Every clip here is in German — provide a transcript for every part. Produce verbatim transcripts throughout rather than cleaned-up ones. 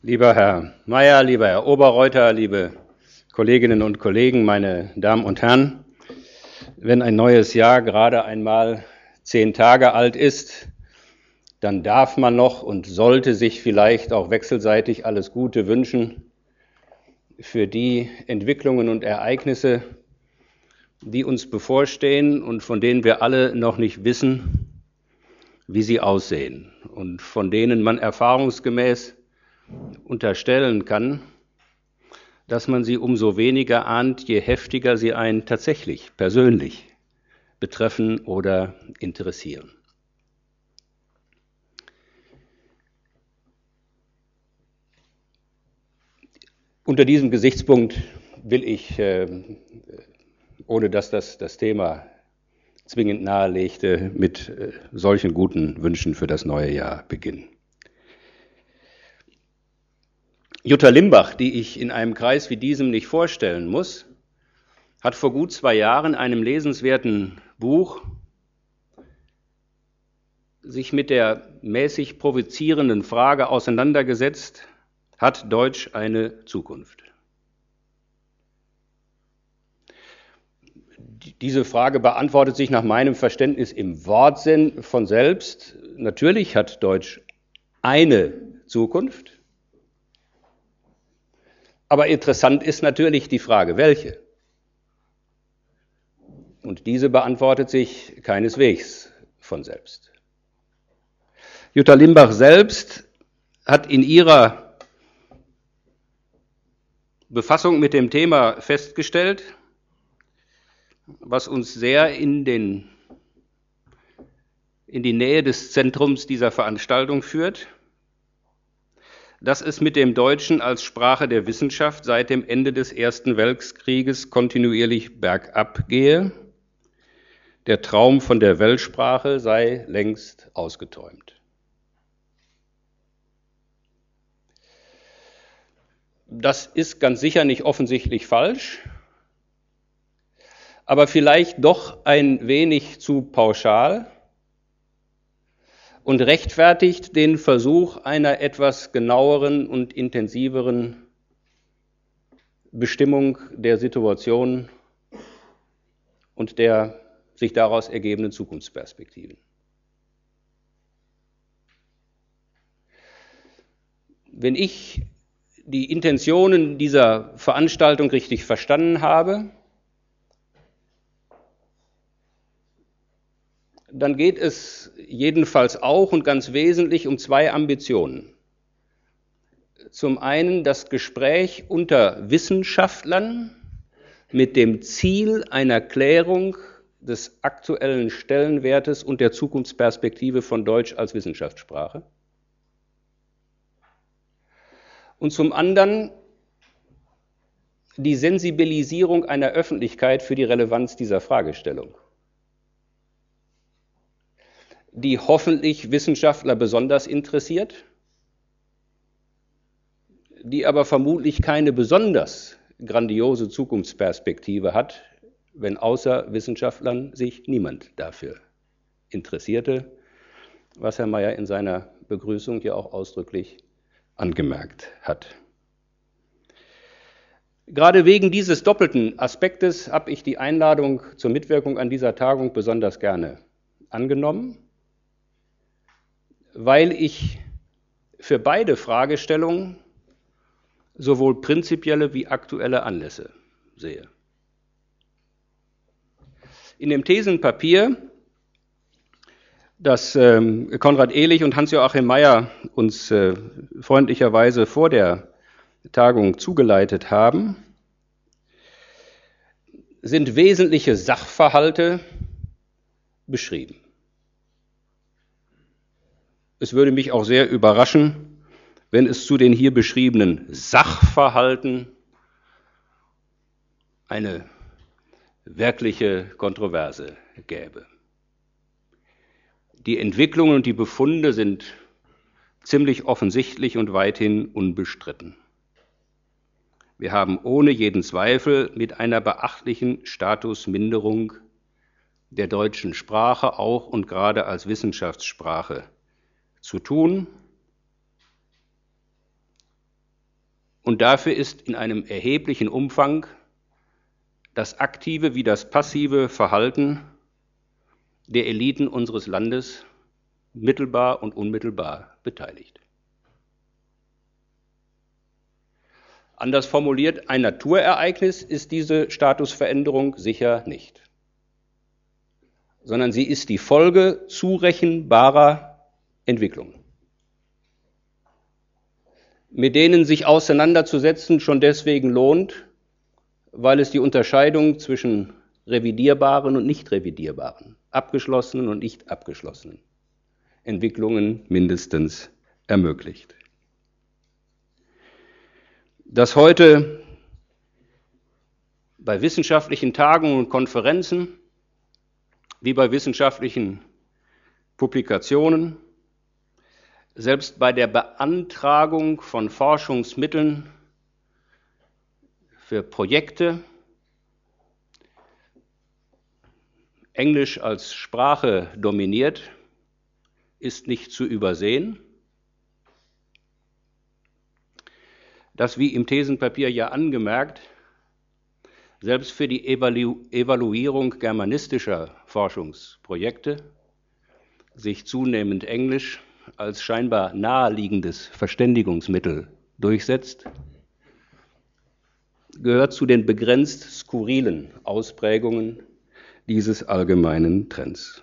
Lieber Herr Mayer, lieber Herr Oberreuter, liebe Kolleginnen und Kollegen, meine Damen und Herren, wenn ein neues Jahr gerade einmal zehn Tage alt ist, dann darf man noch und sollte sich vielleicht auch wechselseitig alles Gute wünschen für die Entwicklungen und Ereignisse, die uns bevorstehen und von denen wir alle noch nicht wissen, wie sie aussehen und von denen man erfahrungsgemäß unterstellen kann, dass man sie umso weniger ahnt, je heftiger sie einen tatsächlich, persönlich betreffen oder interessieren. Unter diesem Gesichtspunkt will ich, äh, ohne dass das das Thema zwingend nahelegte, mit äh, solchen guten Wünschen für das neue Jahr beginnen. Jutta Limbach, die ich in einem Kreis wie diesem nicht vorstellen muss, hat vor gut zwei Jahren einem lesenswerten Buch sich mit der mäßig provozierenden Frage auseinandergesetzt: Hat Deutsch eine Zukunft? Diese Frage beantwortet sich nach meinem Verständnis im Wortsinn von selbst. Natürlich hat Deutsch eine Zukunft. Aber interessant ist natürlich die Frage, welche? Und diese beantwortet sich keineswegs von selbst. Jutta Limbach selbst hat in ihrer Befassung mit dem Thema festgestellt, was uns sehr in, den, in die Nähe des Zentrums dieser Veranstaltung führt, dass es mit dem Deutschen als Sprache der Wissenschaft seit dem Ende des Ersten Weltkrieges kontinuierlich bergab gehe. Der Traum von der Weltsprache sei längst ausgeträumt. Das ist ganz sicher nicht offensichtlich falsch, aber vielleicht doch ein wenig zu pauschal und rechtfertigt den Versuch einer etwas genaueren und intensiveren Bestimmung der Situation und der sich daraus ergebenden Zukunftsperspektiven. Wenn ich die Intentionen dieser Veranstaltung richtig verstanden habe, dann geht es jedenfalls auch und ganz wesentlich um zwei Ambitionen. Zum einen das Gespräch unter Wissenschaftlern mit dem Ziel einer Klärung des aktuellen Stellenwertes und der Zukunftsperspektive von Deutsch als Wissenschaftssprache. Und zum anderen die Sensibilisierung einer Öffentlichkeit für die Relevanz dieser Fragestellung, die hoffentlich Wissenschaftler besonders interessiert, die aber vermutlich keine besonders grandiose Zukunftsperspektive hat, wenn außer Wissenschaftlern sich niemand dafür interessierte, was Herr Mayer in seiner Begrüßung ja auch ausdrücklich angemerkt hat. Gerade wegen dieses doppelten Aspektes habe ich die Einladung zur Mitwirkung an dieser Tagung besonders gerne angenommen, weil ich für beide Fragestellungen sowohl prinzipielle wie aktuelle Anlässe sehe. In dem Thesenpapier, das ähm, Konrad Ehlich und Hans-Joachim Mayer uns äh, freundlicherweise vor der Tagung zugeleitet haben, sind wesentliche Sachverhalte beschrieben. Es würde mich auch sehr überraschen, wenn es zu den hier beschriebenen Sachverhalten eine wirkliche Kontroverse gäbe. Die Entwicklungen und die Befunde sind ziemlich offensichtlich und weithin unbestritten. Wir haben ohne jeden Zweifel mit einer beachtlichen Statusminderung der deutschen Sprache auch und gerade als Wissenschaftssprache zu tun. Und dafür ist in einem erheblichen Umfang das aktive wie das passive Verhalten der Eliten unseres Landes mittelbar und unmittelbar beteiligt. Anders formuliert, ein Naturereignis ist diese Statusveränderung sicher nicht, sondern sie ist die Folge zurechenbarer Entwicklungen, mit denen sich auseinanderzusetzen schon deswegen lohnt, weil es die Unterscheidung zwischen revidierbaren und nicht revidierbaren, abgeschlossenen und nicht abgeschlossenen Entwicklungen mindestens ermöglicht. Dass heute bei wissenschaftlichen Tagungen und Konferenzen wie bei wissenschaftlichen Publikationen, selbst bei der Beantragung von Forschungsmitteln für Projekte, Englisch als Sprache dominiert, ist nicht zu übersehen. Dass, wie im Thesenpapier ja angemerkt, selbst für die Evalu- Evaluierung germanistischer Forschungsprojekte sich zunehmend Englisch als scheinbar naheliegendes Verständigungsmittel durchsetzt, gehört zu den begrenzt skurrilen Ausprägungen dieses allgemeinen Trends.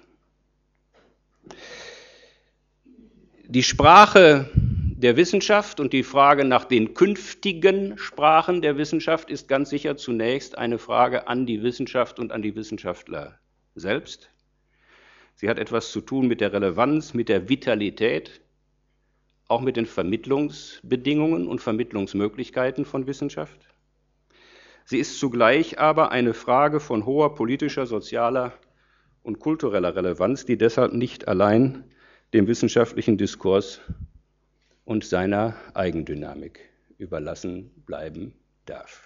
Die Sprache der Wissenschaft und die Frage nach den künftigen Sprachen der Wissenschaft ist ganz sicher zunächst eine Frage an die Wissenschaft und an die Wissenschaftler selbst. Sie hat etwas zu tun mit der Relevanz, mit der Vitalität, auch mit den Vermittlungsbedingungen und Vermittlungsmöglichkeiten von Wissenschaft. Sie ist zugleich aber eine Frage von hoher politischer, sozialer und kultureller Relevanz, die deshalb nicht allein dem wissenschaftlichen Diskurs und seiner Eigendynamik überlassen bleiben darf.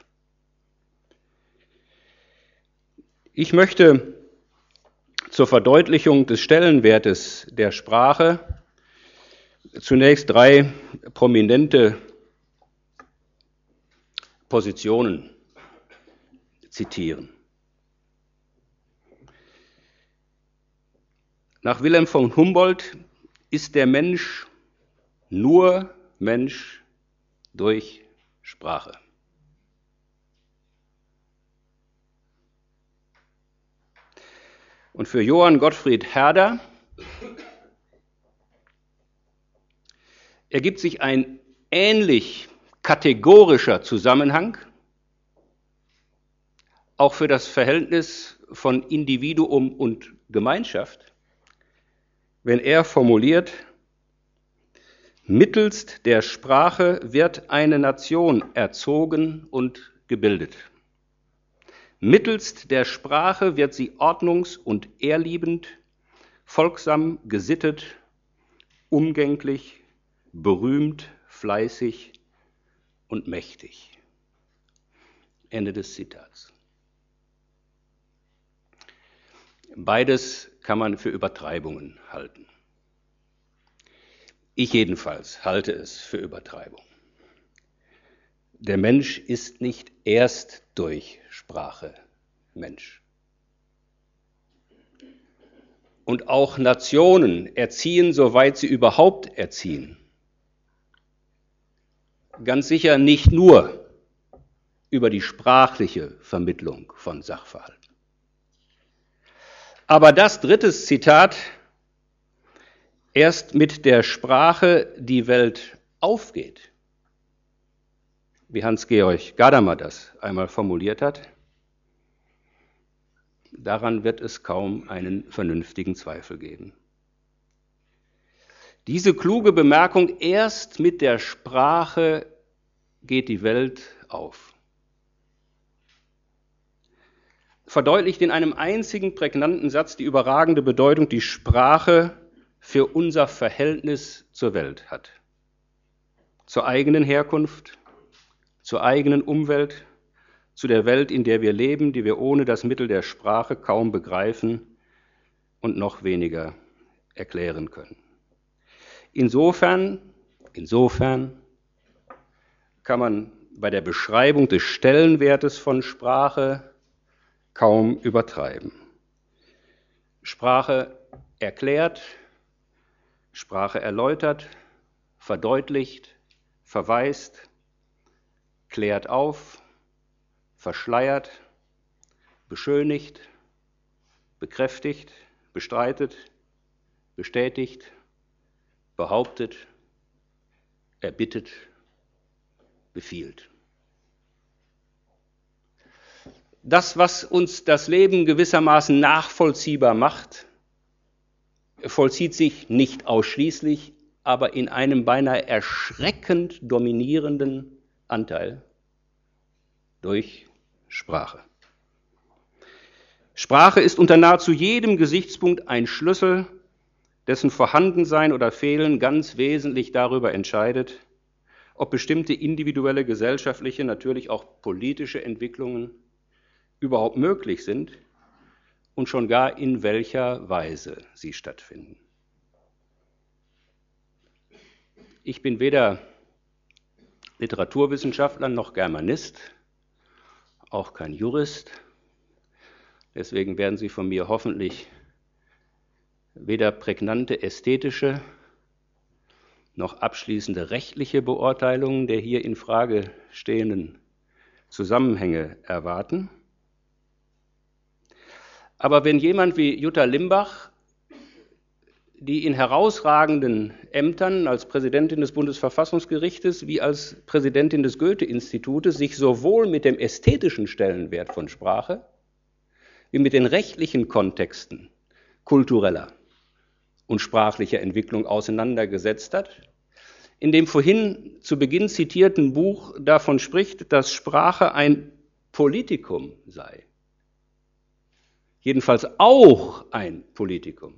Ich möchte zur Verdeutlichung des Stellenwertes der Sprache zunächst drei prominente Positionen zitieren. Nach Wilhelm von Humboldt ist der Mensch nur Mensch durch Sprache. Und für Johann Gottfried Herder ergibt sich ein ähnlich kategorischer Zusammenhang auch für das Verhältnis von Individuum und Gemeinschaft, wenn er formuliert: Mittelst der Sprache wird eine Nation erzogen und gebildet. Mittelst der Sprache wird sie ordnungs- und ehrliebend, folgsam, gesittet, umgänglich, berühmt, fleißig und mächtig. Ende des Zitats. Beides kann man für Übertreibungen halten. Ich jedenfalls halte es für Übertreibung. Der Mensch ist nicht erst durch Sprache Mensch. Und auch Nationen erziehen, soweit sie überhaupt erziehen, ganz sicher nicht nur über die sprachliche Vermittlung von Sachverhalten. Aber das dritte Zitat: Erst mit der Sprache die Welt aufgeht, wie Hans-Georg Gadamer das einmal formuliert hat, daran wird es kaum einen vernünftigen Zweifel geben. Diese kluge Bemerkung, erst mit der Sprache geht die Welt auf, verdeutlicht in einem einzigen prägnanten Satz die überragende Bedeutung, die Sprache für unser Verhältnis zur Welt hat. Zur eigenen Herkunft, zur eigenen Umwelt, zu der Welt, in der wir leben, die wir ohne das Mittel der Sprache kaum begreifen und noch weniger erklären können. Insofern, insofern kann man bei der Beschreibung des Stellenwertes von Sprache kaum übertreiben. Sprache erklärt, Sprache erläutert, verdeutlicht, verweist, klärt auf, verschleiert, beschönigt, bekräftigt, bestreitet, bestätigt, behauptet, erbittet, befiehlt. Das, was uns das Leben gewissermaßen nachvollziehbar macht, vollzieht sich nicht ausschließlich, aber in einem beinahe erschreckend dominierenden Anteil durch Sprache. Sprache ist unter nahezu jedem Gesichtspunkt ein Schlüssel, dessen Vorhandensein oder Fehlen ganz wesentlich darüber entscheidet, ob bestimmte individuelle, gesellschaftliche, natürlich auch politische Entwicklungen überhaupt möglich sind und schon gar in welcher Weise sie stattfinden. Ich bin weder Literaturwissenschaftler noch Germanist, auch kein Jurist. Deswegen werden Sie von mir hoffentlich weder prägnante ästhetische noch abschließende rechtliche Beurteilungen der hier in Frage stehenden Zusammenhänge erwarten. Aber wenn jemand wie Jutta Limbach, die in herausragenden Ämtern als Präsidentin des Bundesverfassungsgerichtes wie als Präsidentin des Goethe-Institutes sich sowohl mit dem ästhetischen Stellenwert von Sprache wie mit den rechtlichen Kontexten kultureller und sprachlicher Entwicklung auseinandergesetzt hat, in dem vorhin zu Beginn zitierten Buch davon spricht, dass Sprache ein Politikum sei. Jedenfalls auch ein Politikum.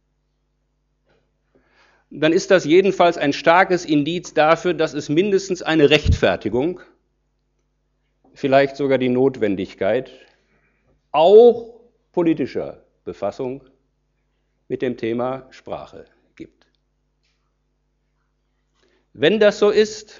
Dann ist das jedenfalls ein starkes Indiz dafür, dass es mindestens eine Rechtfertigung, vielleicht sogar die Notwendigkeit, auch politischer Befassung mit dem Thema Sprache gibt. Wenn das so ist,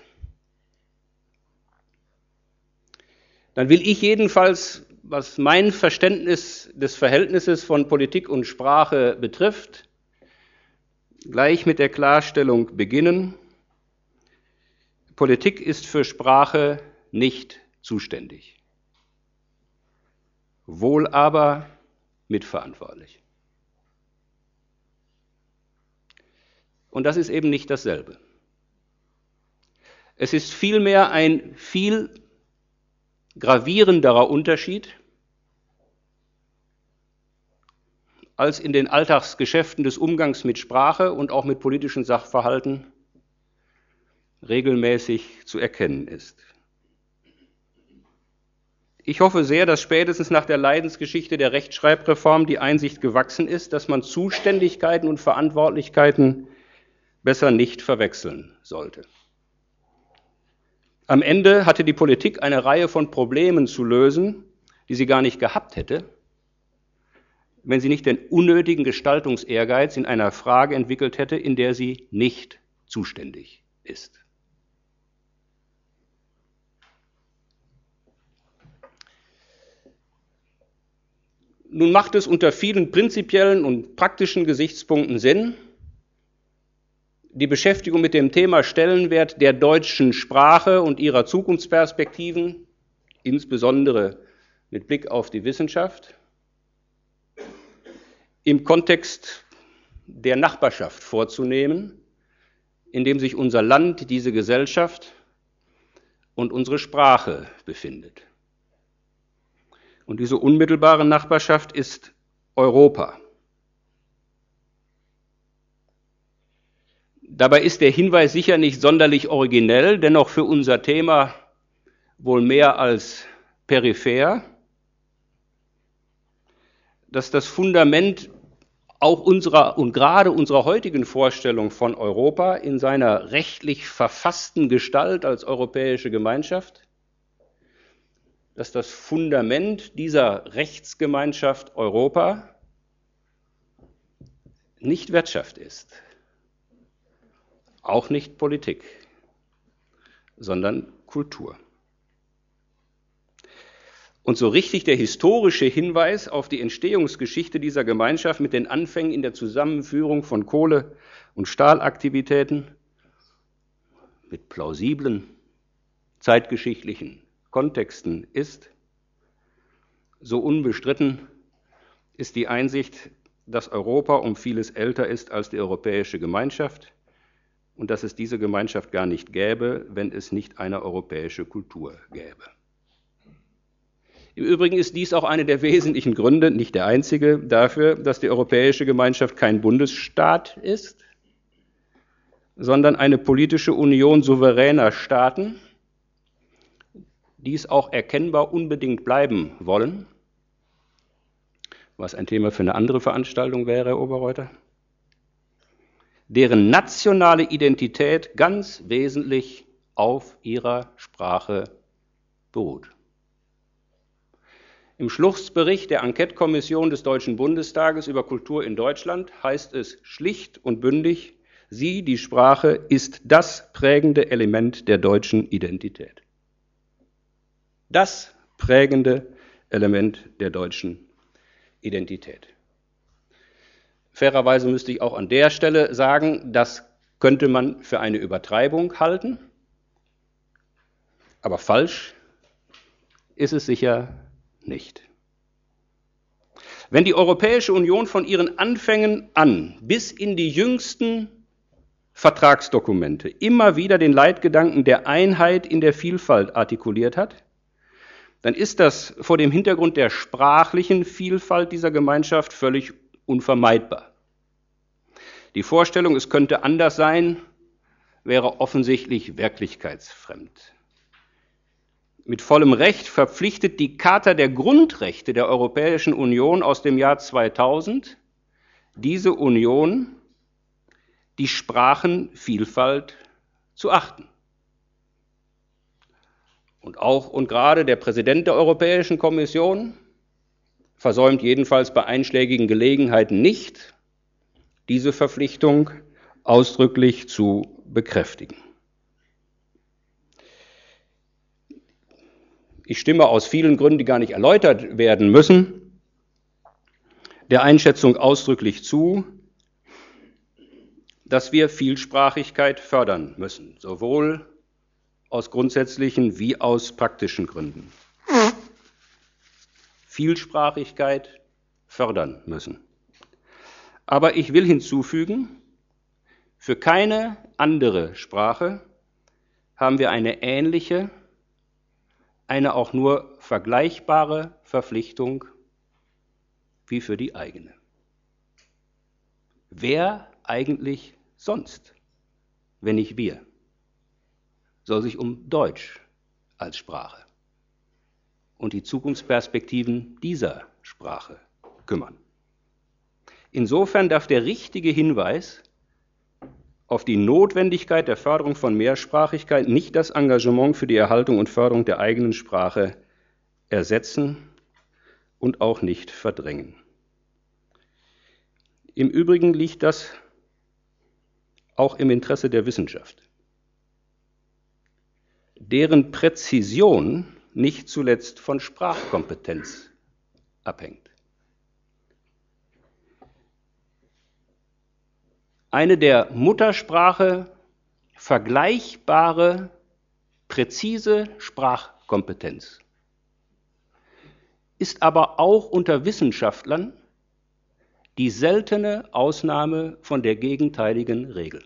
dann will ich jedenfalls, was mein Verständnis des Verhältnisses von Politik und Sprache betrifft, gleich mit der Klarstellung beginnen: Politik ist für Sprache nicht zuständig, wohl aber mitverantwortlich. Und das ist eben nicht dasselbe. Es ist vielmehr ein viel gravierenderer Unterschied, als in den Alltagsgeschäften des Umgangs mit Sprache und auch mit politischen Sachverhalten regelmäßig zu erkennen ist. Ich hoffe sehr, dass spätestens nach der Leidensgeschichte der Rechtschreibreform die Einsicht gewachsen ist, dass man Zuständigkeiten und Verantwortlichkeiten besser nicht verwechseln sollte. Am Ende hatte die Politik eine Reihe von Problemen zu lösen, die sie gar nicht gehabt hätte, wenn sie nicht den unnötigen Gestaltungsehrgeiz in einer Frage entwickelt hätte, in der sie nicht zuständig ist. Nun macht es unter vielen prinzipiellen und praktischen Gesichtspunkten Sinn, die Beschäftigung mit dem Thema Stellenwert der deutschen Sprache und ihrer Zukunftsperspektiven, insbesondere mit Blick auf die Wissenschaft, im Kontext der Nachbarschaft vorzunehmen, in dem sich unser Land, diese Gesellschaft und unsere Sprache befindet. Und diese unmittelbare Nachbarschaft ist Europa. Dabei ist der Hinweis sicher nicht sonderlich originell, dennoch für unser Thema wohl mehr als peripher, dass das Fundament auch unserer und gerade unserer heutigen Vorstellung von Europa in seiner rechtlich verfassten Gestalt als europäische Gemeinschaft, dass das Fundament dieser Rechtsgemeinschaft Europa nicht Wirtschaft ist, auch nicht Politik, sondern Kultur. Und so richtig der historische Hinweis auf die Entstehungsgeschichte dieser Gemeinschaft mit den Anfängen in der Zusammenführung von Kohle- und Stahlaktivitäten mit plausiblen zeitgeschichtlichen Kontexten ist, so unbestritten ist die Einsicht, dass Europa um vieles älter ist als die europäische Gemeinschaft und dass es diese Gemeinschaft gar nicht gäbe, wenn es nicht eine europäische Kultur gäbe. Im Übrigen ist dies auch einer der wesentlichen Gründe, nicht der einzige, dafür, dass die Europäische Gemeinschaft kein Bundesstaat ist, sondern eine politische Union souveräner Staaten, die es auch erkennbar unbedingt bleiben wollen, was ein Thema für eine andere Veranstaltung wäre, Herr Oberreuter, deren nationale Identität ganz wesentlich auf ihrer Sprache beruht. Im Schlussbericht der Enquete-Kommission des Deutschen Bundestages über Kultur in Deutschland heißt es schlicht und bündig, sie, die Sprache, ist das prägende Element der deutschen Identität. Das prägende Element der deutschen Identität. Fairerweise müsste ich auch an der Stelle sagen, das könnte man für eine Übertreibung halten, aber falsch ist es sicher nicht. Wenn die Europäische Union von ihren Anfängen an bis in die jüngsten Vertragsdokumente immer wieder den Leitgedanken der Einheit in der Vielfalt artikuliert hat, dann ist das vor dem Hintergrund der sprachlichen Vielfalt dieser Gemeinschaft völlig unvermeidbar. Die Vorstellung, es könnte anders sein, wäre offensichtlich wirklichkeitsfremd. Mit vollem Recht verpflichtet die Charta der Grundrechte der Europäischen Union aus dem Jahr zweitausend diese Union, die Sprachenvielfalt zu achten. Und auch und gerade der Präsident der Europäischen Kommission versäumt jedenfalls bei einschlägigen Gelegenheiten nicht, diese Verpflichtung ausdrücklich zu bekräftigen. Ich stimme aus vielen Gründen, die gar nicht erläutert werden müssen, der Einschätzung ausdrücklich zu, dass wir Vielsprachigkeit fördern müssen, sowohl aus grundsätzlichen wie aus praktischen Gründen. Vielsprachigkeit fördern müssen. Aber ich will hinzufügen, für keine andere Sprache haben wir eine ähnliche, eine auch nur vergleichbare Verpflichtung wie für die eigene. Wer eigentlich sonst, wenn nicht wir, soll sich um Deutsch als Sprache und die Zukunftsperspektiven dieser Sprache kümmern? Insofern darf der richtige Hinweis auf die Notwendigkeit der Förderung von Mehrsprachigkeit nicht das Engagement für die Erhaltung und Förderung der eigenen Sprache ersetzen und auch nicht verdrängen. Im Übrigen liegt das auch im Interesse der Wissenschaft, deren Präzision nicht zuletzt von Sprachkompetenz abhängt. Eine der Muttersprache vergleichbare, präzise Sprachkompetenz ist aber auch unter Wissenschaftlern die seltene Ausnahme von der gegenteiligen Regel.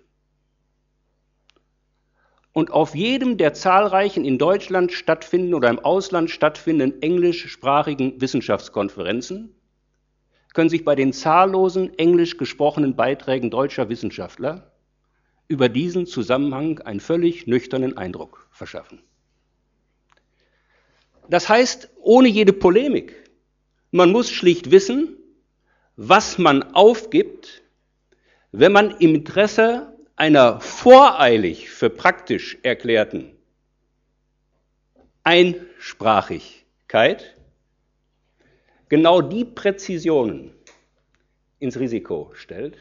Und auf jedem der zahlreichen in Deutschland stattfindenden oder im Ausland stattfindenden englischsprachigen Wissenschaftskonferenzen können sich bei den zahllosen englisch gesprochenen Beiträgen deutscher Wissenschaftler über diesen Zusammenhang einen völlig nüchternen Eindruck verschaffen. Das heißt, ohne jede Polemik, man muss schlicht wissen, was man aufgibt, wenn man im Interesse einer voreilig für praktisch erklärten Einsprachigkeit genau die Präzisionen ins Risiko stellt,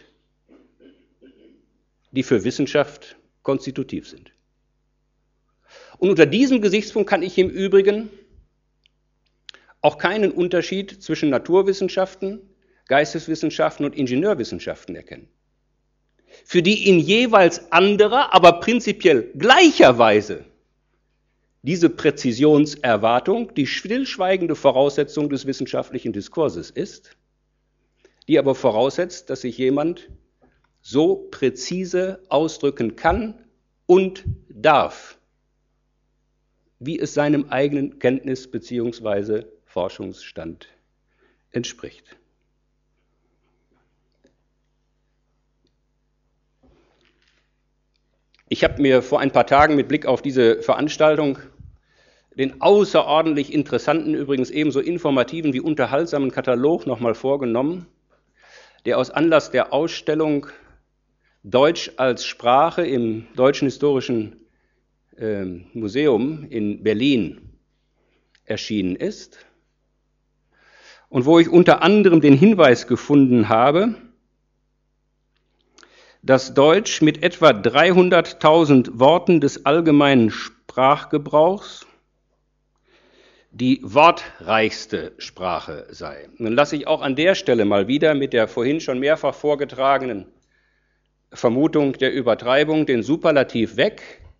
die für Wissenschaft konstitutiv sind. Und unter diesem Gesichtspunkt kann ich im Übrigen auch keinen Unterschied zwischen Naturwissenschaften, Geisteswissenschaften und Ingenieurwissenschaften erkennen, für die in jeweils anderer, aber prinzipiell gleicher Weise diese Präzisionserwartung die stillschweigende Voraussetzung des wissenschaftlichen Diskurses ist, die aber voraussetzt, dass sich jemand so präzise ausdrücken kann und darf, wie es seinem eigenen Kenntnis- bzw. Forschungsstand entspricht. Ich habe mir vor ein paar Tagen mit Blick auf diese Veranstaltung den außerordentlich interessanten, übrigens ebenso informativen wie unterhaltsamen Katalog nochmal vorgenommen, der aus Anlass der Ausstellung Deutsch als Sprache im Deutschen Historischen äh, Museum in Berlin erschienen ist und wo ich unter anderem den Hinweis gefunden habe, dass Deutsch mit etwa dreihunderttausend Worten des allgemeinen Sprachgebrauchs die wortreichste Sprache sei. Nun lasse ich auch an der Stelle mal wieder mit der vorhin schon mehrfach vorgetragenen Vermutung der Übertreibung den Superlativ weg.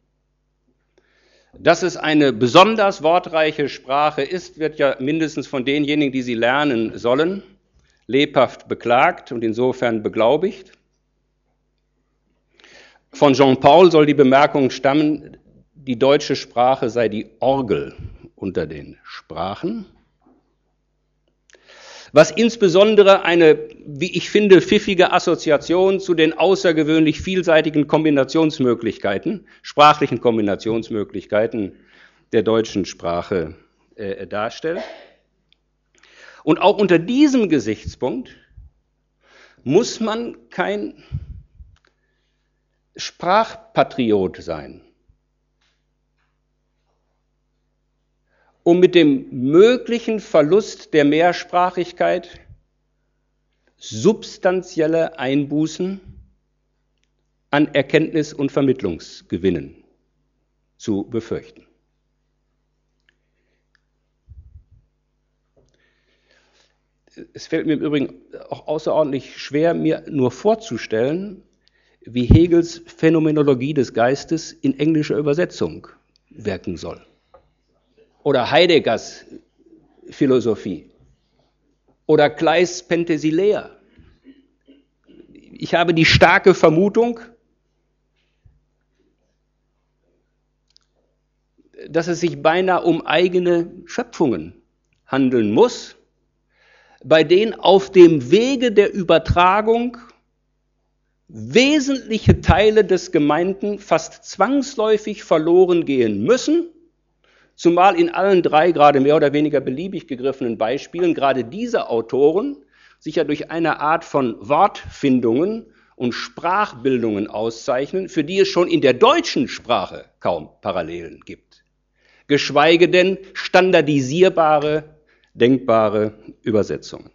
Dass es eine besonders wortreiche Sprache ist, wird ja mindestens von denjenigen, die sie lernen sollen, lebhaft beklagt und insofern beglaubigt. Von Jean Paul soll die Bemerkung stammen, die deutsche Sprache sei die Orgel unter den Sprachen, was insbesondere eine, wie ich finde, pfiffige Assoziation zu den außergewöhnlich vielseitigen Kombinationsmöglichkeiten, sprachlichen Kombinationsmöglichkeiten der deutschen Sprache äh, darstellt. Und auch unter diesem Gesichtspunkt muss man kein Sprachpatriot sein, um mit dem möglichen Verlust der Mehrsprachigkeit substanzielle Einbußen an Erkenntnis- und Vermittlungsgewinnen zu befürchten. Es fällt mir im Übrigen auch außerordentlich schwer, mir nur vorzustellen, wie Hegels Phänomenologie des Geistes in englischer Übersetzung wirken soll. Oder Heideggers Philosophie. Oder Kleist' Penthesilea. Ich habe die starke Vermutung, dass es sich beinahe um eigene Schöpfungen handeln muss, bei denen auf dem Wege der Übertragung wesentliche Teile des Gemeinten fast zwangsläufig verloren gehen müssen, zumal in allen drei gerade mehr oder weniger beliebig gegriffenen Beispielen gerade diese Autoren sich ja durch eine Art von Wortfindungen und Sprachbildungen auszeichnen, für die es schon in der deutschen Sprache kaum Parallelen gibt, geschweige denn standardisierbare, denkbare Übersetzungen.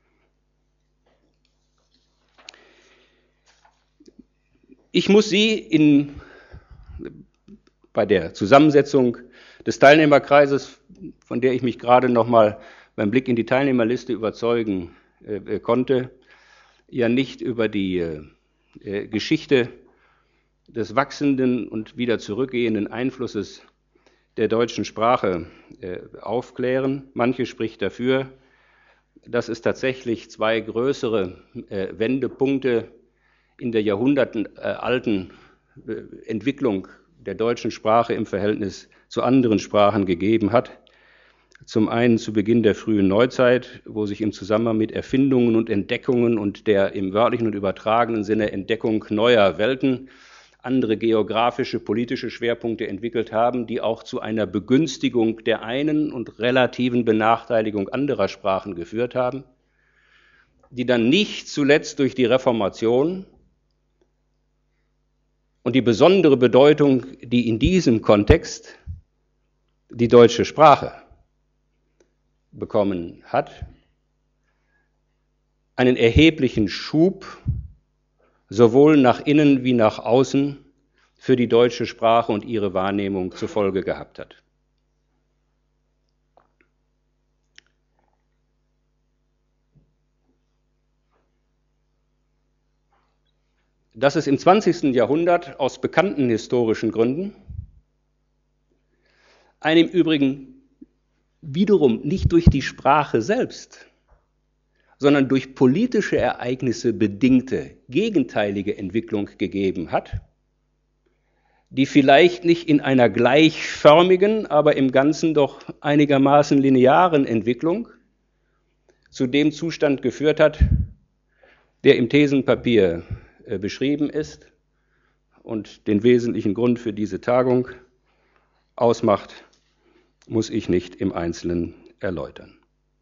Ich muss Sie in, bei der Zusammensetzung des Teilnehmerkreises, von der ich mich gerade noch mal beim Blick in die Teilnehmerliste überzeugen äh, konnte, ja nicht über die äh, Geschichte des wachsenden und wieder zurückgehenden Einflusses der deutschen Sprache äh, aufklären. Manche spricht dafür, dass es tatsächlich zwei größere äh, Wendepunkte in der jahrhundertealten äh, Entwicklung der deutschen Sprache im Verhältnis zu anderen Sprachen gegeben hat. Zum einen zu Beginn der frühen Neuzeit, wo sich im Zusammenhang mit Erfindungen und Entdeckungen und der im wörtlichen und übertragenen Sinne Entdeckung neuer Welten andere geografische, politische Schwerpunkte entwickelt haben, die auch zu einer Begünstigung der einen und relativen Benachteiligung anderer Sprachen geführt haben, die dann nicht zuletzt durch die Reformation und die besondere Bedeutung, die in diesem Kontext die deutsche Sprache bekommen hat, einen erheblichen Schub sowohl nach innen wie nach außen für die deutsche Sprache und ihre Wahrnehmung zur Folge gehabt hat. dass es im zwanzigsten Jahrhundert aus bekannten historischen Gründen, einem Übrigen wiederum nicht durch die Sprache selbst, sondern durch politische Ereignisse bedingte gegenteilige Entwicklung gegeben hat, die vielleicht nicht in einer gleichförmigen, aber im Ganzen doch einigermaßen linearen Entwicklung zu dem Zustand geführt hat, der im Thesenpapier äh, beschrieben ist und den wesentlichen Grund für diese Tagung ausmacht, muss ich nicht im Einzelnen erläutern.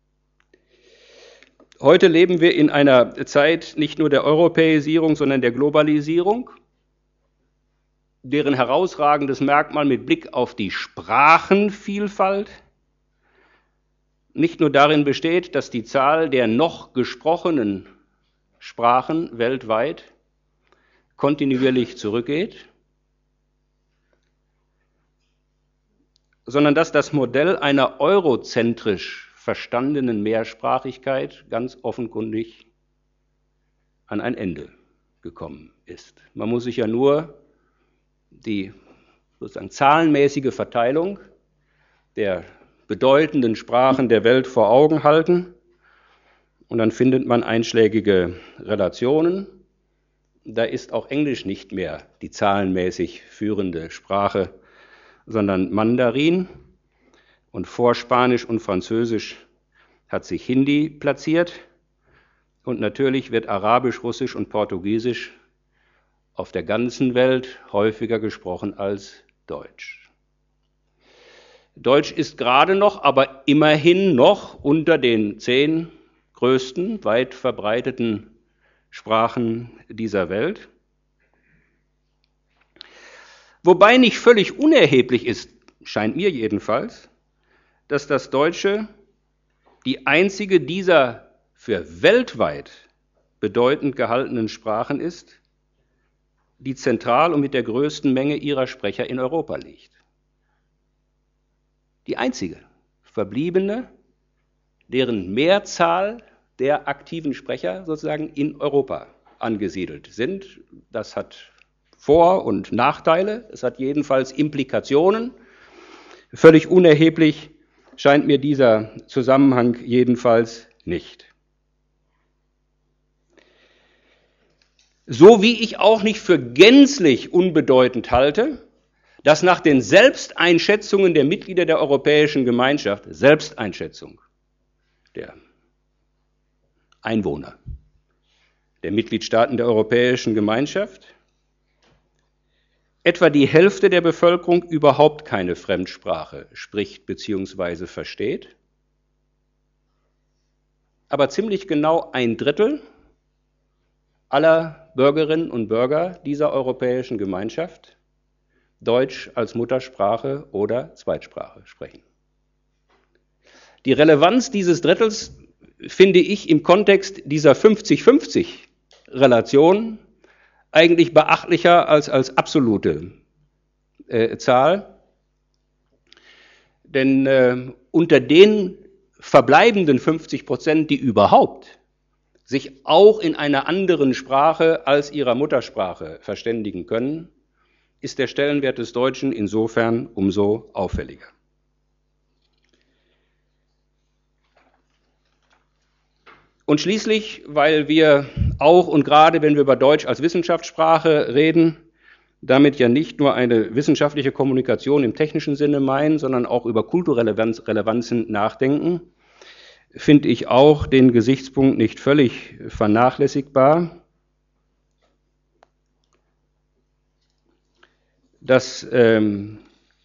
Heute leben wir in einer Zeit nicht nur der Europäisierung, sondern der Globalisierung, deren herausragendes Merkmal mit Blick auf die Sprachenvielfalt nicht nur darin besteht, dass die Zahl der noch gesprochenen Sprachen weltweit kontinuierlich zurückgeht, sondern dass das Modell einer eurozentrisch verstandenen Mehrsprachigkeit ganz offenkundig an ein Ende gekommen ist. Man muss sich ja nur die sozusagen zahlenmäßige Verteilung der bedeutenden Sprachen der Welt vor Augen halten und dann findet man einschlägige Relationen. Da ist auch Englisch nicht mehr die zahlenmäßig führende Sprache, sondern Mandarin. Und vor Spanisch und Französisch hat sich Hindi platziert. Und natürlich wird Arabisch, Russisch und Portugiesisch auf der ganzen Welt häufiger gesprochen als Deutsch. Deutsch ist gerade noch, aber immerhin noch unter den zehn größten, weit verbreiteten Sprachen dieser Welt. Wobei nicht völlig unerheblich ist, scheint mir jedenfalls, dass das Deutsche die einzige dieser für weltweit bedeutend gehaltenen Sprachen ist, die zentral und mit der größten Menge ihrer Sprecher in Europa liegt. Die einzige verbliebene, deren Mehrzahl der aktiven Sprecher sozusagen in Europa angesiedelt sind. Das hat Vor- und Nachteile, es hat jedenfalls Implikationen. Völlig unerheblich scheint mir dieser Zusammenhang jedenfalls nicht. So wie ich auch nicht für gänzlich unbedeutend halte, dass nach den Selbsteinschätzungen der Mitglieder der Europäischen Gemeinschaft, Selbsteinschätzung der Einwohner der Mitgliedstaaten der Europäischen Gemeinschaft, etwa die Hälfte der Bevölkerung überhaupt keine Fremdsprache spricht bzw. versteht, aber ziemlich genau ein Drittel aller Bürgerinnen und Bürger dieser Europäischen Gemeinschaft Deutsch als Muttersprache oder Zweitsprache sprechen. Die Relevanz dieses Drittels finde ich im Kontext dieser fünfzig fünfzig Relation eigentlich beachtlicher als als absolute äh, Zahl. Denn äh, unter den verbleibenden fünfzig Prozent, die überhaupt sich auch in einer anderen Sprache als ihrer Muttersprache verständigen können, ist der Stellenwert des Deutschen insofern umso auffälliger. Und schließlich, weil wir auch und gerade wenn wir über Deutsch als Wissenschaftssprache reden, damit ja nicht nur eine wissenschaftliche Kommunikation im technischen Sinne meinen, sondern auch über kulturelle Relevanzen nachdenken, finde ich auch den Gesichtspunkt nicht völlig vernachlässigbar, dass ähm,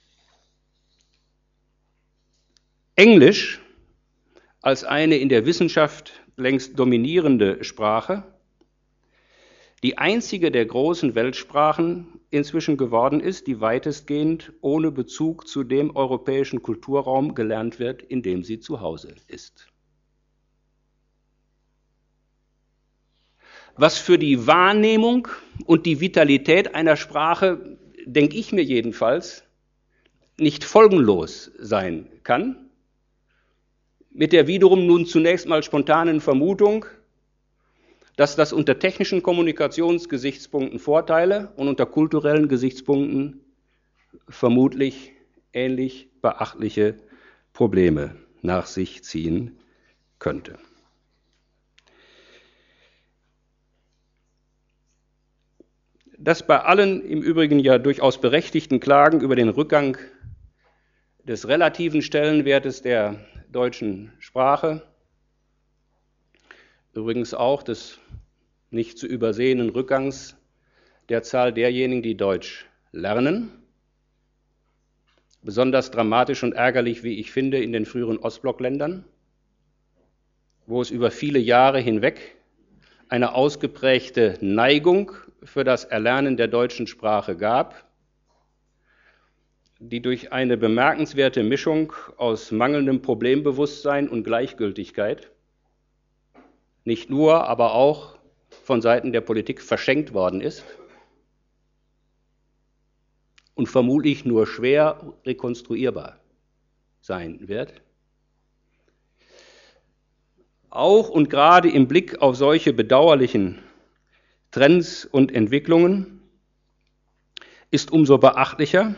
Englisch als eine in der Wissenschaft längst dominierende Sprache die einzige der großen Weltsprachen inzwischen geworden ist, die weitestgehend ohne Bezug zu dem europäischen Kulturraum gelernt wird, in dem sie zu Hause ist. Was für die Wahrnehmung und die Vitalität einer Sprache, denke ich mir jedenfalls, nicht folgenlos sein kann, mit der wiederum nun zunächst mal spontanen Vermutung, dass das unter technischen Kommunikationsgesichtspunkten Vorteile und unter kulturellen Gesichtspunkten vermutlich ähnlich beachtliche Probleme nach sich ziehen könnte. Dass bei allen im Übrigen ja durchaus berechtigten Klagen über den Rückgang des relativen Stellenwertes der deutschen Sprache, übrigens auch des nicht zu übersehenden Rückgangs der Zahl derjenigen, die Deutsch lernen, besonders dramatisch und ärgerlich, wie ich finde, in den früheren Ostblockländern, wo es über viele Jahre hinweg eine ausgeprägte Neigung für das Erlernen der deutschen Sprache gab, die durch eine bemerkenswerte Mischung aus mangelndem Problembewusstsein und Gleichgültigkeit nicht nur, aber auch von Seiten der Politik verschenkt worden ist und vermutlich nur schwer rekonstruierbar sein wird. Auch und gerade im Blick auf solche bedauerlichen Trends und Entwicklungen ist umso beachtlicher,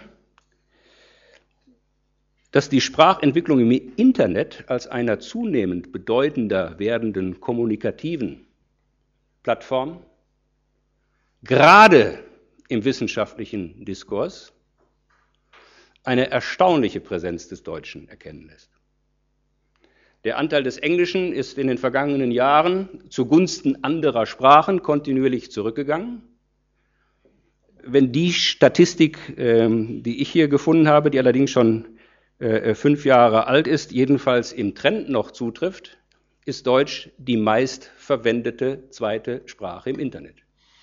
dass die Sprachentwicklung im Internet als einer zunehmend bedeutender werdenden kommunikativen Plattform gerade im wissenschaftlichen Diskurs eine erstaunliche Präsenz des Deutschen erkennen lässt. Der Anteil des Englischen ist in den vergangenen Jahren zugunsten anderer Sprachen kontinuierlich zurückgegangen. Wenn die Statistik, die ich hier gefunden habe, die allerdings schon fünf Jahre alt ist, jedenfalls im Trend noch zutrifft, ist Deutsch die meistverwendete zweite Sprache im Internet.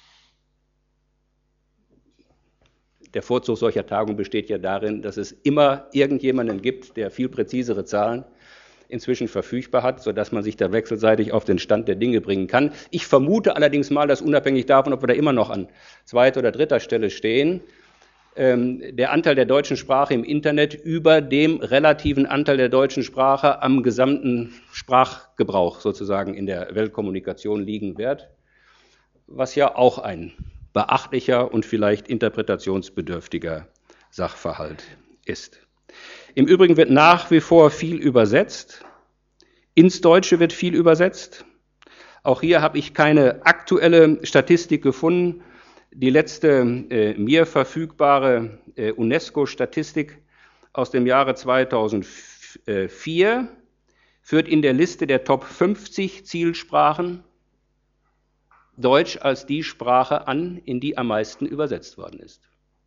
Der Vorzug solcher Tagungen besteht ja darin, dass es immer irgendjemanden gibt, der viel präzisere Zahlen inzwischen verfügbar hat, sodass man sich da wechselseitig auf den Stand der Dinge bringen kann. Ich vermute allerdings mal, dass unabhängig davon, ob wir da immer noch an zweiter oder dritter Stelle stehen, ähm, der Anteil der deutschen Sprache im Internet über dem relativen Anteil der deutschen Sprache am gesamten Sprachgebrauch sozusagen in der Weltkommunikation liegen wird, was ja auch ein beachtlicher und vielleicht interpretationsbedürftiger Sachverhalt ist. Im Übrigen wird nach wie vor viel übersetzt. Ins Deutsche wird viel übersetzt. Auch hier habe ich keine aktuelle Statistik gefunden. Die letzte äh, mir verfügbare äh, UNESCO-Statistik aus dem Jahre zweitausendvier führt in der Liste der Top fünfzig Zielsprachen Deutsch als die Sprache an, in die am meisten übersetzt worden ist.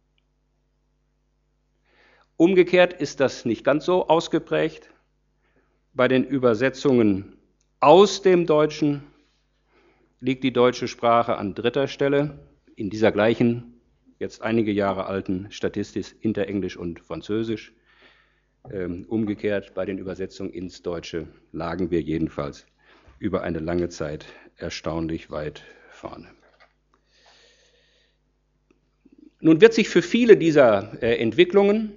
Umgekehrt ist das nicht ganz so ausgeprägt. Bei den Übersetzungen aus dem Deutschen liegt die deutsche Sprache an dritter Stelle in dieser gleichen, jetzt einige Jahre alten Statistik hinter Englisch und Französisch. Ähm, umgekehrt bei den Übersetzungen ins Deutsche lagen wir jedenfalls über eine lange Zeit erstaunlich weit vorne. Nun wird sich für viele dieser äh, Entwicklungen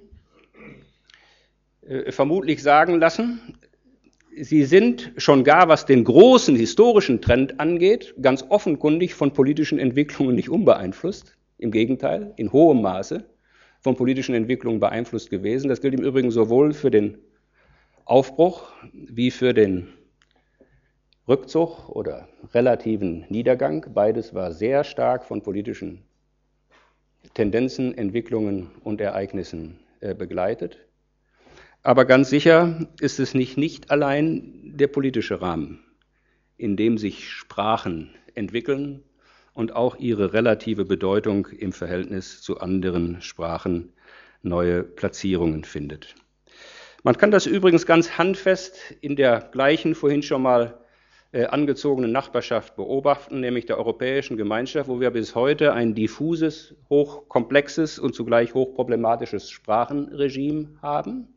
äh, vermutlich sagen lassen, sie sind schon gar, was den großen historischen Trend angeht, ganz offenkundig von politischen Entwicklungen nicht unbeeinflusst. Im Gegenteil, in hohem Maße von politischen Entwicklungen beeinflusst gewesen. Das gilt im Übrigen sowohl für den Aufbruch wie für den Rückzug oder relativen Niedergang. Beides war sehr stark von politischen Tendenzen, Entwicklungen und Ereignissen äh, begleitet. Aber ganz sicher ist es nicht, nicht allein der politische Rahmen, in dem sich Sprachen entwickeln und auch ihre relative Bedeutung im Verhältnis zu anderen Sprachen neue Platzierungen findet. Man kann das übrigens ganz handfest in der gleichen vorhin schon mal äh, angezogenen Nachbarschaft beobachten, nämlich der Europäischen Gemeinschaft, wo wir bis heute ein diffuses, hochkomplexes und zugleich hochproblematisches Sprachenregime haben.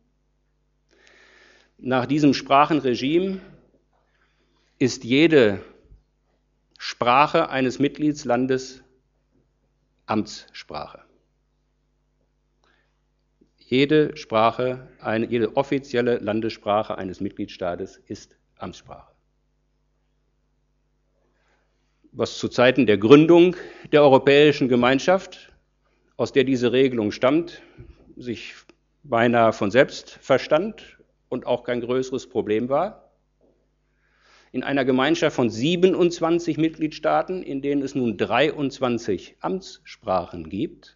Nach diesem Sprachenregime ist jede Sprache eines Mitgliedslandes Amtssprache. Jede Sprache, eine, jede offizielle Landessprache eines Mitgliedstaates ist Amtssprache. was zu Zeiten der Gründung der Europäischen Gemeinschaft, aus der diese Regelung stammt, sich beinahe von selbst verstand und auch kein größeres Problem war. In einer Gemeinschaft von siebenundzwanzig Mitgliedstaaten, in denen es nun dreiundzwanzig Amtssprachen gibt,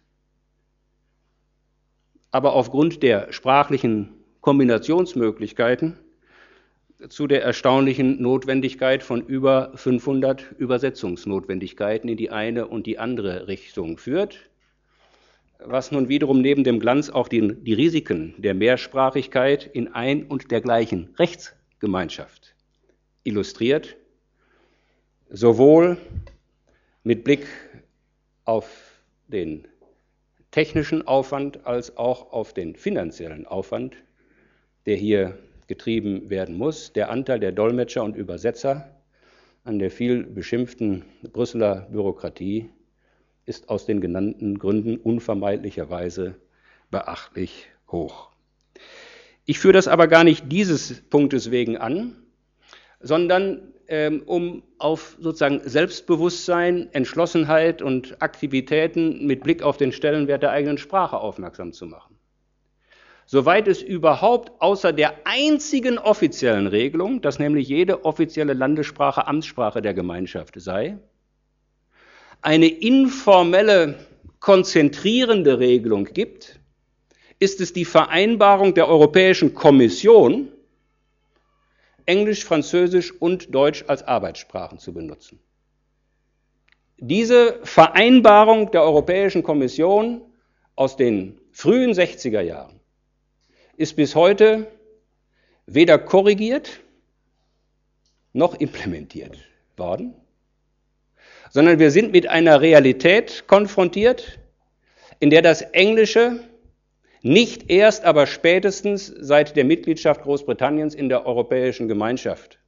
aber aufgrund der sprachlichen Kombinationsmöglichkeiten zu der erstaunlichen Notwendigkeit von über fünfhundert Übersetzungsnotwendigkeiten in die eine und die andere Richtung führt, was nun wiederum neben dem Glanz auch die, die Risiken der Mehrsprachigkeit in ein und der gleichen Rechtsgemeinschaft illustriert, sowohl mit Blick auf den technischen Aufwand als auch auf den finanziellen Aufwand, der hier getrieben werden muss. Der Anteil der Dolmetscher und Übersetzer an der viel beschimpften Brüsseler Bürokratie ist aus den genannten Gründen unvermeidlicherweise beachtlich hoch. Ich führe das aber gar nicht dieses Punktes wegen an, sondern ähm, um auf sozusagen Selbstbewusstsein, Entschlossenheit und Aktivitäten mit Blick auf den Stellenwert der eigenen Sprache aufmerksam zu machen. Soweit es überhaupt außer der einzigen offiziellen Regelung, dass nämlich jede offizielle Landessprache Amtssprache der Gemeinschaft sei, eine informelle, konzentrierende Regelung gibt, ist es die Vereinbarung der Europäischen Kommission, Englisch, Französisch und Deutsch als Arbeitssprachen zu benutzen. Diese Vereinbarung der Europäischen Kommission aus den frühen sechziger Jahren ist bis heute weder korrigiert noch implementiert worden, sondern wir sind mit einer Realität konfrontiert, in der das Englische nicht erst, aber spätestens seit der Mitgliedschaft Großbritanniens in der Europäischen Gemeinschaft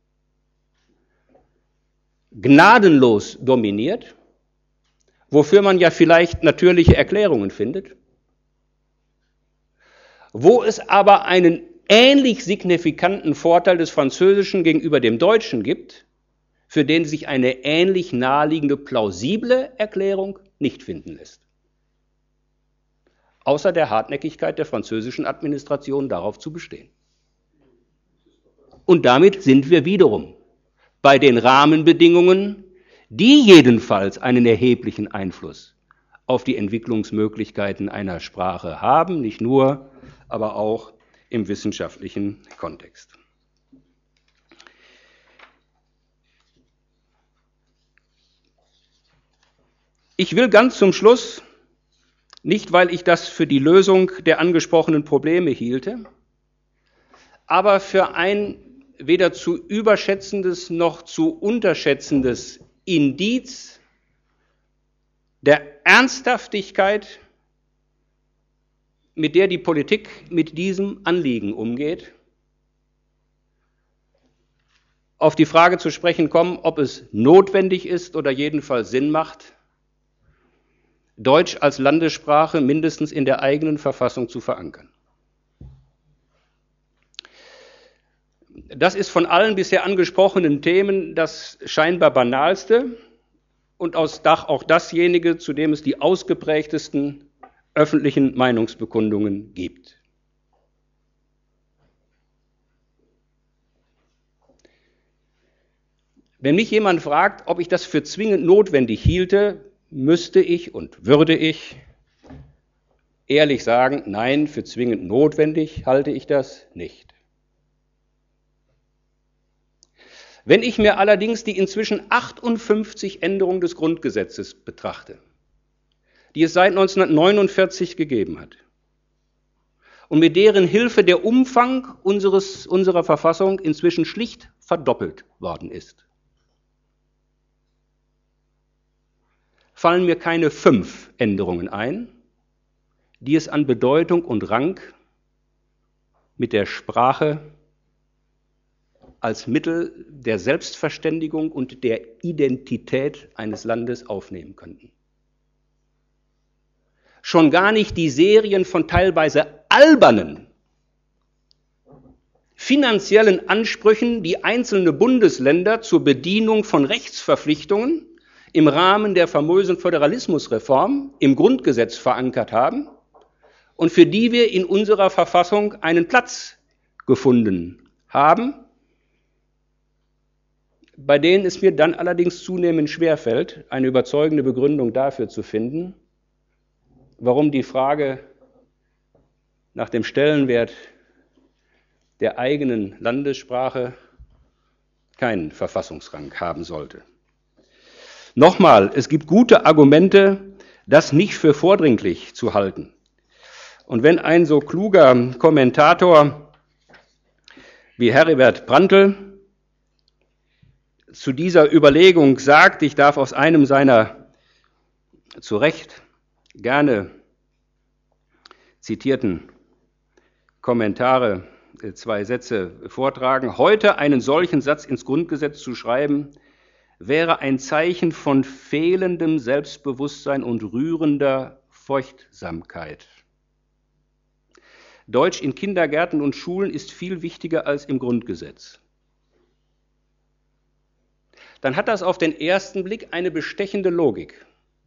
gnadenlos dominiert, wofür man ja vielleicht natürliche Erklärungen findet, wo es aber einen ähnlich signifikanten Vorteil des Französischen gegenüber dem Deutschen gibt, für den sich eine ähnlich naheliegende, plausible Erklärung nicht finden lässt. Außer der Hartnäckigkeit der französischen Administration darauf zu bestehen. Und damit sind wir wiederum bei den Rahmenbedingungen, die jedenfalls einen erheblichen Einfluss auf die Entwicklungsmöglichkeiten einer Sprache haben, nicht nur, aber auch im wissenschaftlichen Kontext. Ich will ganz zum Schluss, nicht weil ich das für die Lösung der angesprochenen Probleme hielte, aber für ein weder zu überschätzendes noch zu unterschätzendes Indiz der Ernsthaftigkeit, mit der die Politik mit diesem Anliegen umgeht, auf die Frage zu sprechen kommen, ob es notwendig ist oder jedenfalls Sinn macht, Deutsch als Landessprache mindestens in der eigenen Verfassung zu verankern. Das ist von allen bisher angesprochenen Themen das scheinbar banalste und auch dasjenige, zu dem es die ausgeprägtesten öffentlichen Meinungsbekundungen gibt. Wenn mich jemand fragt, ob ich das für zwingend notwendig hielte, müsste ich und würde ich ehrlich sagen, nein, für zwingend notwendig halte ich das nicht. Wenn ich mir allerdings die inzwischen achtundfünfzig Änderungen des Grundgesetzes betrachte, die es seit neunzehnhundertneunundvierzig gegeben hat und mit deren Hilfe der Umfang unseres, unserer Verfassung inzwischen schlicht verdoppelt worden ist, fallen mir keine fünf Änderungen ein, die es an Bedeutung und Rang mit der Sprache als Mittel der Selbstverständigung und der Identität eines Landes aufnehmen könnten. Schon gar nicht die Serien von teilweise albernen finanziellen Ansprüchen, die einzelne Bundesländer zur Bedienung von Rechtsverpflichtungen im Rahmen der famösen Föderalismusreform im Grundgesetz verankert haben und für die wir in unserer Verfassung einen Platz gefunden haben, bei denen es mir dann allerdings zunehmend schwerfällt, eine überzeugende Begründung dafür zu finden, warum die Frage nach dem Stellenwert der eigenen Landessprache keinen Verfassungsrang haben sollte. Nochmal, es gibt gute Argumente, das nicht für vordringlich zu halten. Und wenn ein so kluger Kommentator wie Heribert Prantl zu dieser Überlegung sagt, ich darf aus einem seiner zu Recht gerne zitierten Kommentare zwei Sätze vortragen. Heute einen solchen Satz ins Grundgesetz zu schreiben, wäre ein Zeichen von fehlendem Selbstbewusstsein und rührender Furchtsamkeit. Deutsch in Kindergärten und Schulen ist viel wichtiger als im Grundgesetz. Dann hat das auf den ersten Blick eine bestechende Logik.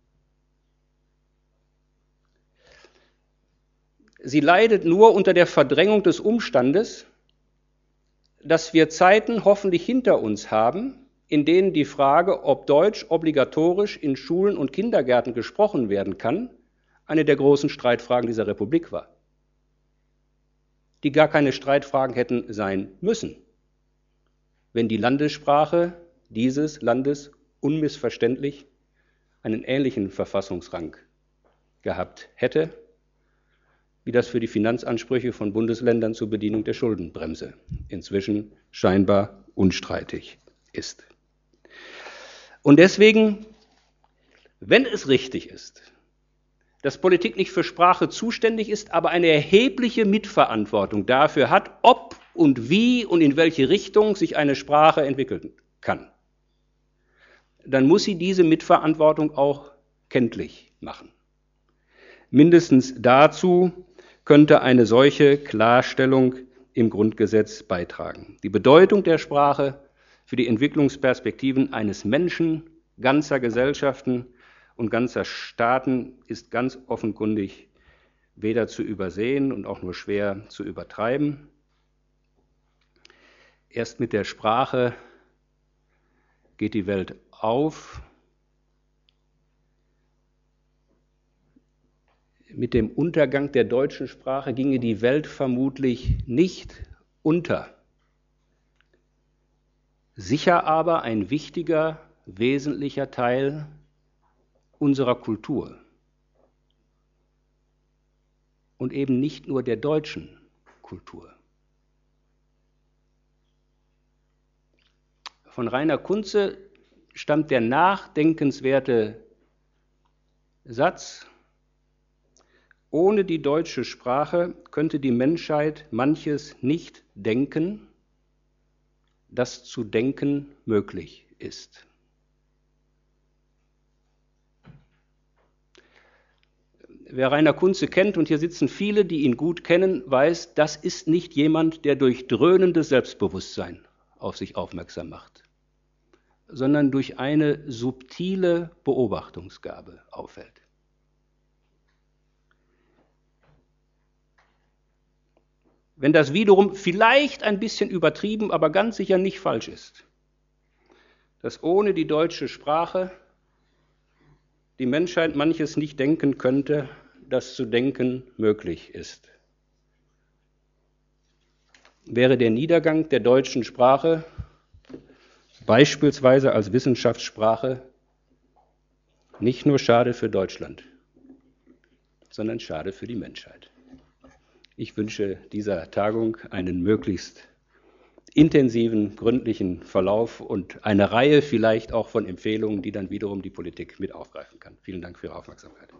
Sie leidet nur unter der Verdrängung des Umstandes, dass wir Zeiten hoffentlich hinter uns haben, in denen die Frage, ob Deutsch obligatorisch in Schulen und Kindergärten gesprochen werden kann, eine der großen Streitfragen dieser Republik war, die gar keine Streitfragen hätten sein müssen, wenn die Landessprache dieses Landes unmissverständlich einen ähnlichen Verfassungsrang gehabt hätte, wie das für die Finanzansprüche von Bundesländern zur Bedienung der Schuldenbremse inzwischen scheinbar unstreitig ist. Und deswegen, wenn es richtig ist, dass Politik nicht für Sprache zuständig ist, aber eine erhebliche Mitverantwortung dafür hat, ob und wie und in welche Richtung sich eine Sprache entwickeln kann, dann muss sie diese Mitverantwortung auch kenntlich machen. Mindestens dazu könnte eine solche Klarstellung im Grundgesetz beitragen. Die Bedeutung der Sprache für die Entwicklungsperspektiven eines Menschen, ganzer Gesellschaften und ganzer Staaten ist ganz offenkundig weder zu übersehen und auch nur schwer zu übertreiben. Erst mit der Sprache geht die Welt auf. Mit dem Untergang der deutschen Sprache ginge die Welt vermutlich nicht unter. Sicher aber ein wichtiger, wesentlicher Teil unserer Kultur. Und eben nicht nur der deutschen Kultur. Von Rainer Kunze stammt der nachdenkenswerte Satz: Ohne die deutsche Sprache könnte die Menschheit manches nicht denken, das zu denken möglich ist. Wer Rainer Kunze kennt, und hier sitzen viele, die ihn gut kennen, weiß, das ist nicht jemand, der durch dröhnendes Selbstbewusstsein auf sich aufmerksam macht, sondern durch eine subtile Beobachtungsgabe auffällt. Wenn das wiederum vielleicht ein bisschen übertrieben, aber ganz sicher nicht falsch ist, dass ohne die deutsche Sprache die Menschheit manches nicht denken könnte, das zu denken möglich ist. Wäre der Niedergang der deutschen Sprache beispielsweise als Wissenschaftssprache nicht nur schade für Deutschland, sondern schade für die Menschheit. Ich wünsche dieser Tagung einen möglichst intensiven, gründlichen Verlauf und eine Reihe vielleicht auch von Empfehlungen, die dann wiederum die Politik mit aufgreifen kann. Vielen Dank für Ihre Aufmerksamkeit.